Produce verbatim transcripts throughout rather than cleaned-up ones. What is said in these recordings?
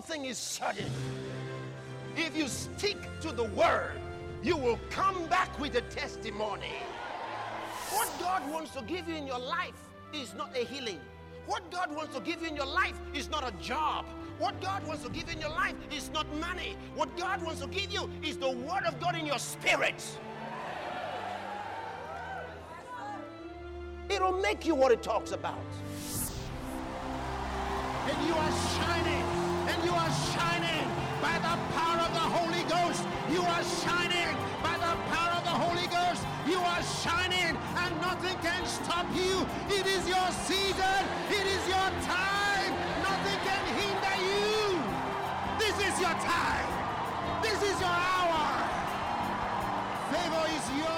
Something is sudden. If you stick to the word, you will come back with a testimony. What God wants to give you in your life is not a healing. What God wants to give you in your life is not a job. What God wants to give you in your life is not money. What God wants to give you is the word of God in your spirit. It'll make you what it talks about. And you are shining, and you are shining by the power of the Holy Ghost. You are shining by the power of the Holy Ghost. You are shining, and nothing can stop you. It is your season. It is your time. Nothing can hinder you. This is your time. This is your hour. Favor is yours.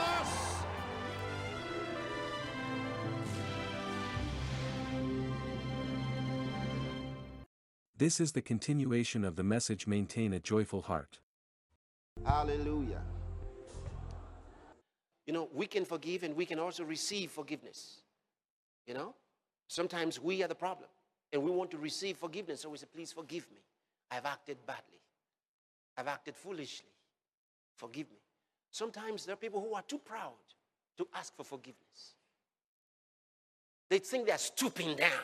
This is the continuation of the message Maintain a Joyful Heart. Hallelujah. You know, we can forgive and we can also receive forgiveness. You know, sometimes we are the problem and we want to receive forgiveness. So we say, please forgive me. I've acted badly. I've acted foolishly. Forgive me. Sometimes there are people who are too proud to ask for forgiveness. They think they're stooping down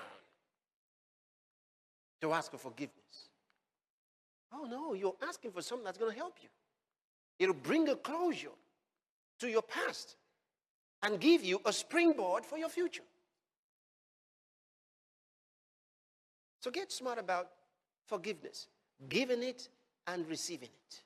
to ask for forgiveness. Oh no, you're asking for something that's going to help you. It'll bring a closure to your past and give you a springboard for your future. So get smart about forgiveness, giving it and receiving it.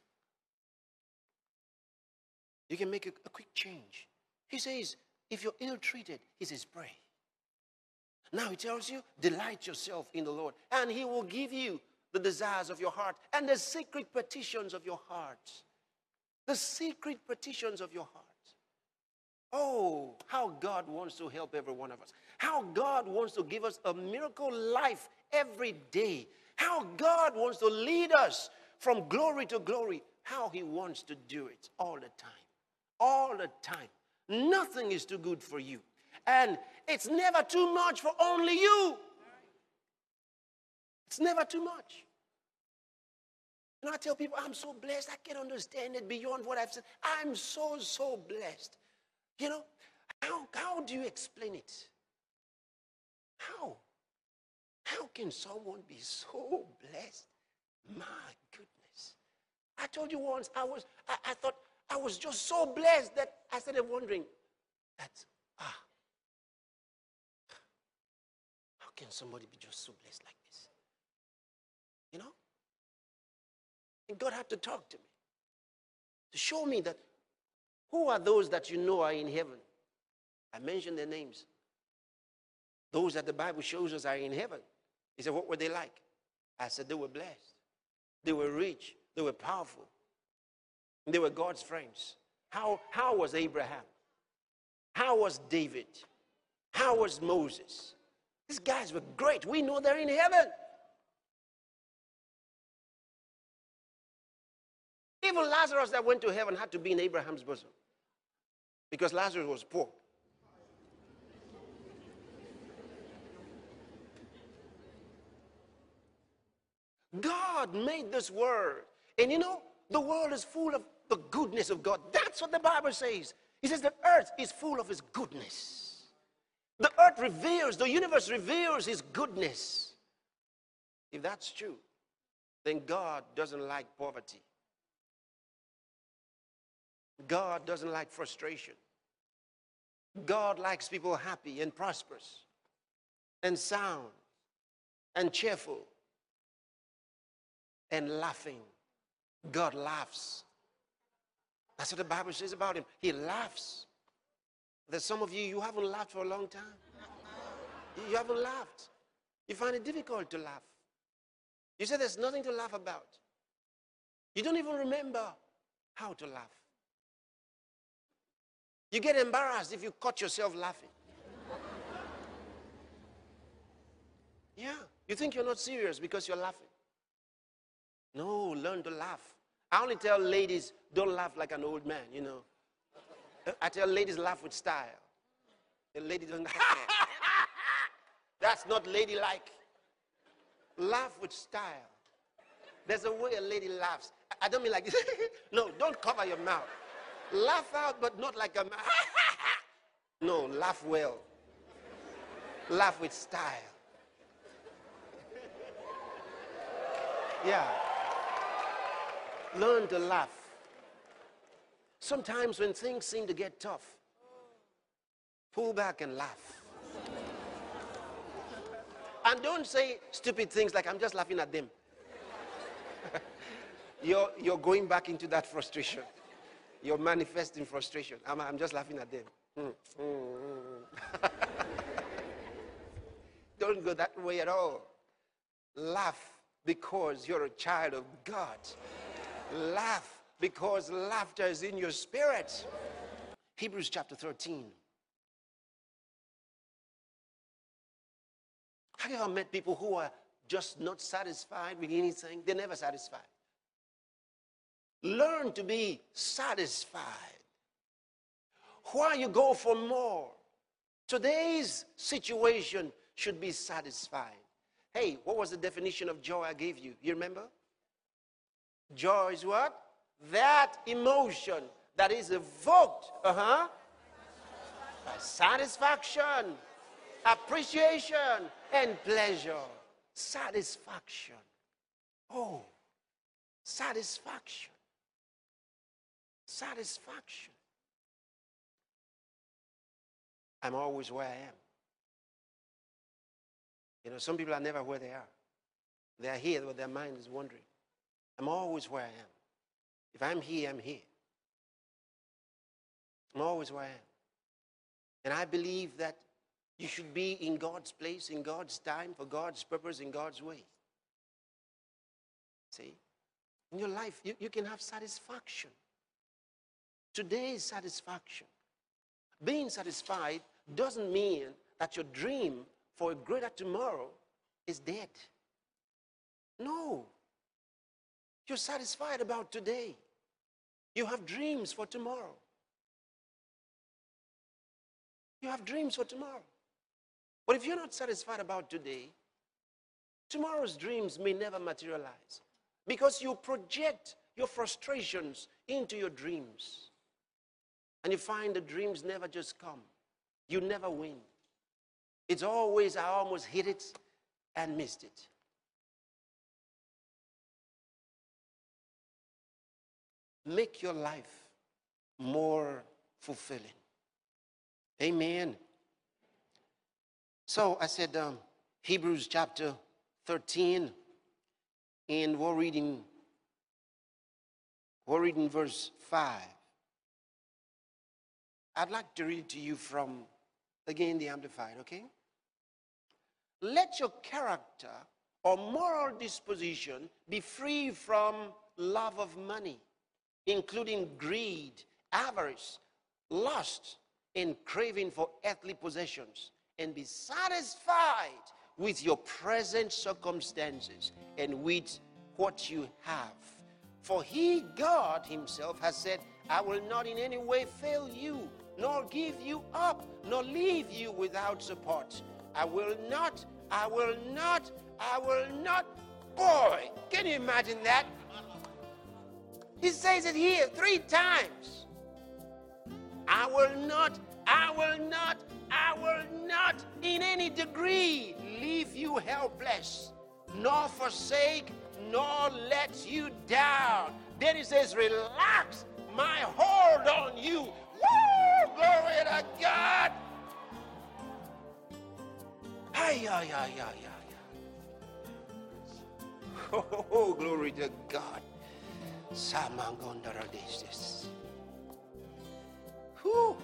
You can make a, a quick change. He says, if you're ill-treated, he says, pray. Now he tells you, delight yourself in the Lord, and he will give you the desires of your heart and the secret petitions of your heart. The secret petitions of your heart. Oh, how God wants to help every one of us. How God wants to give us a miracle life every day. How God wants to lead us from glory to glory. How he wants to do it all the time. All the time. Nothing is too good for you. And it's never too much for only you. It's never too much. And I tell people, I'm so blessed. I can't understand it beyond what I've said. I'm so, so blessed. You know, how, how do you explain it? How? How can someone be so blessed? My goodness. I told you once, I was, I, I thought I was just so blessed that I started wondering that, ah, how can somebody be just so blessed like this? You know? And God had to talk to me to show me that who are those that you know are in heaven. I mentioned their names. Those that the Bible shows us are in heaven. He said, what were they like? I said, they were blessed. They were rich. They were powerful. They were God's friends. How, how was Abraham? How was David? How was Moses? These guys were great. We know they're in heaven. Even Lazarus that went to heaven had to be in Abraham's bosom because Lazarus was poor. God made this world. And you know, the world is full of the goodness of God. That's what the Bible says. He says the earth is full of his goodness. The earth reveals, the universe reveals his goodness. If that's true, then God doesn't like poverty. God doesn't like frustration. God likes people happy and prosperous and sound and cheerful and laughing. God laughs. That's what the Bible says about him. He laughs. There's some of you, you haven't laughed for a long time. You haven't laughed. You find it difficult to laugh. You say there's nothing to laugh about. You don't even remember how to laugh. You get embarrassed if you caught yourself laughing. Yeah, you think you're not serious because you're laughing. No, learn to laugh. I only tell ladies, don't laugh like an old man, you know. I tell ladies, laugh with style. The lady doesn't, that's not ladylike. Laugh with style. There's a way a lady laughs. I don't mean like this. No, don't cover your mouth. Laugh out, but not like a man. No, laugh well. Laugh with style. Yeah. Learn to laugh. Sometimes when things seem to get tough, pull back and laugh. And don't say stupid things like, I'm just laughing at them. you're, you're going back into that frustration. You're manifesting frustration. I'm, I'm just laughing at them. Mm, mm, mm. Don't go that way at all. Laugh because you're a child of God. Laugh because laughter is in your spirit. Hebrews chapter thirteen. Have you ever met people who are just not satisfied with anything? They're never satisfied. Learn to be satisfied. Why you go for more? Today's situation should be satisfied. Hey, what was the definition of joy I gave you? You remember? Joy is what? That emotion that is evoked uh-huh, by satisfaction, appreciation, and pleasure. Satisfaction. Oh, satisfaction. Satisfaction. I'm always where I am. You know, some people are never where they are. They are here, but their mind is wandering. I'm always where I am. If I'm here, I'm here. I'm always where I am. And I believe that you should be in God's place, in God's time, for God's purpose, in God's way. See? In your life, you, you can have satisfaction. Today's satisfaction. Being satisfied doesn't mean that your dream for a greater tomorrow is dead. No. You're satisfied about today. You have dreams for tomorrow. You have dreams for tomorrow. But if you're not satisfied about today, tomorrow's dreams may never materialize because you project your frustrations into your dreams. And you find the dreams never just come. You never win. It's always, I almost hit it and missed it. Make your life more fulfilling. Amen. So I said um, Hebrews chapter thirteen, and we're reading, we're reading verse five. I'd like to read to you from, again, the Amplified, okay? Let your character or moral disposition be free from love of money, including greed, avarice, lust, and craving for earthly possessions, and be satisfied with your present circumstances and with what you have. For he, God himself, has said, I will not in any way fail you, nor give you up, nor leave you without support. I will not, I will not, I will not. Boy, can you imagine that? He says it here three times. I will not, I will not, I will not in any degree leave you helpless, nor forsake, nor let you down. Then he says, relax my hold on you. Woo! Glory to God. Ay, ay, ay, ay, ay. Oh, glory to God. Samangondaradestis. Whew.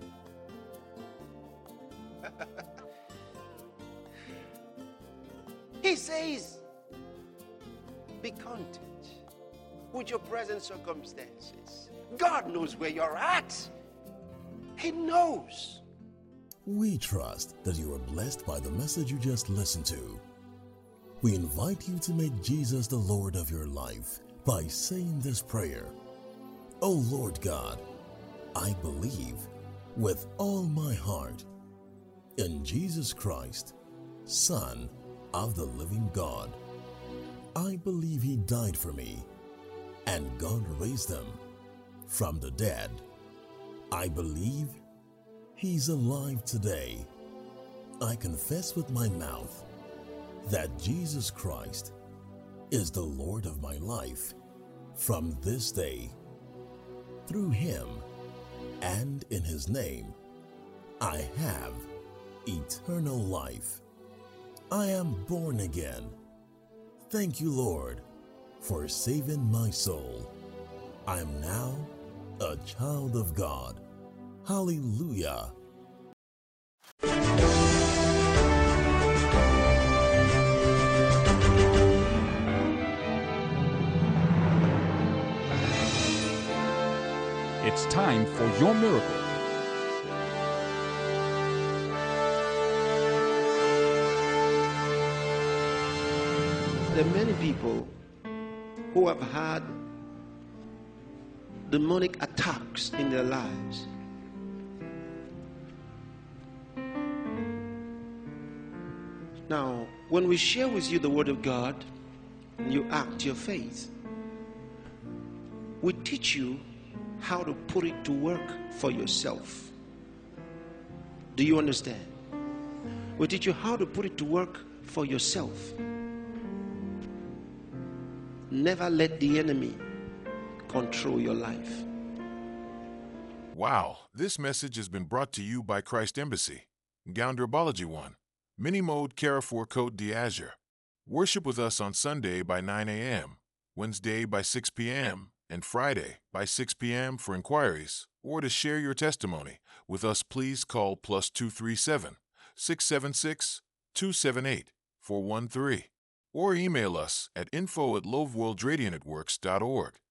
He says, be content with your present circumstances. God knows where you're at. He knows. We trust that you are blessed by the message you just listened to. We invite you to make Jesus the Lord of your life by saying this prayer. Oh Lord God, I believe with all my heart in Jesus Christ, Son of the living God. I believe he died for me, and God raised him from the dead. I believe he's alive today. I confess with my mouth that Jesus Christ is the Lord of my life from this day. Through him and in his name, I have eternal life. I am born again. Thank you, Lord, for saving my soul. I am now a child of God. Hallelujah. It's time for your miracle. There are many people who have had demonic attacks in their lives. Now, when we share with you the Word of God, and you act your faith, we teach you how to put it to work for yourself. Do you understand? We teach you how to put it to work for yourself. Never let the enemy control your life. Wow, this message has been brought to you by Christ Embassy, Goundrabology One, Mini Mode Carrefour Côte d'Azur. Worship with us on Sunday by nine a m, Wednesday by six p m, and Friday by six p m for inquiries, or to share your testimony with us, please call plus two three seven, six seven six, two seven eight, four one three, or email us at info at loveworldradianetworks dot org.